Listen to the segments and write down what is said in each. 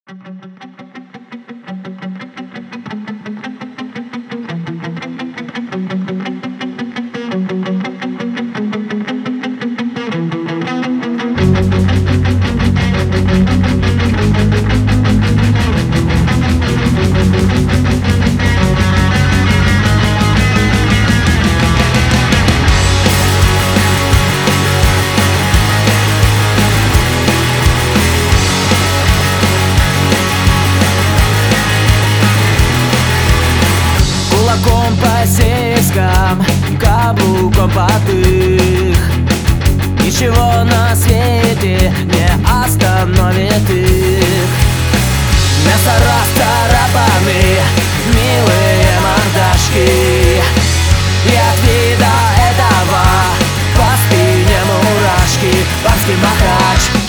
Кулаком по сиськам, каблуком по дых. Ничего на свете не остановит их. Вместо расцарапаны милые мордашки, и от вида этого по спине мурашки. Барский махач.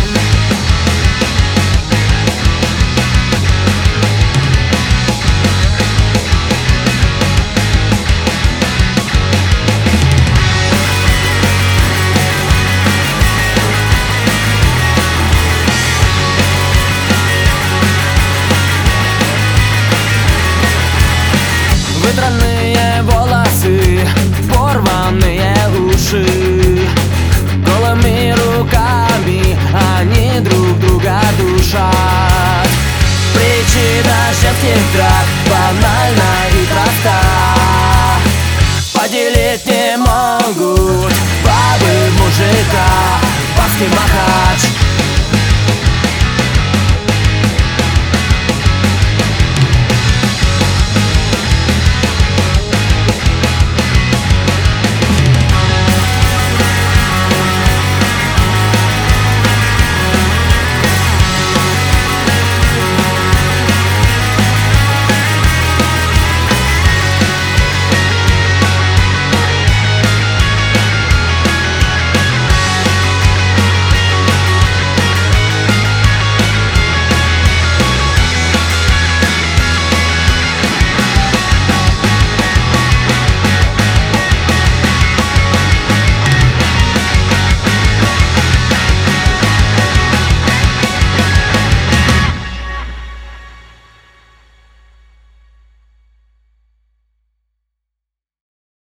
Вытранные волосы, порванные уши, голыми руками они друг друга душат. Причина женских драк